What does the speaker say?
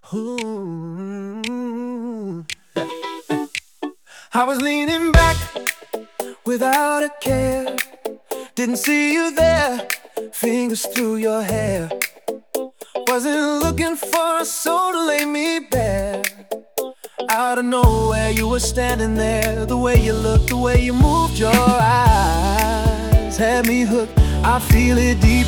Ooh. I was leaning back without a care. Didn't see you there, fingers through your hair. Wasn't looking for a soul to lay me bare. Out of nowhere you were standing there. The way you looked, the way you moved your eyes had me hooked. I feel it deep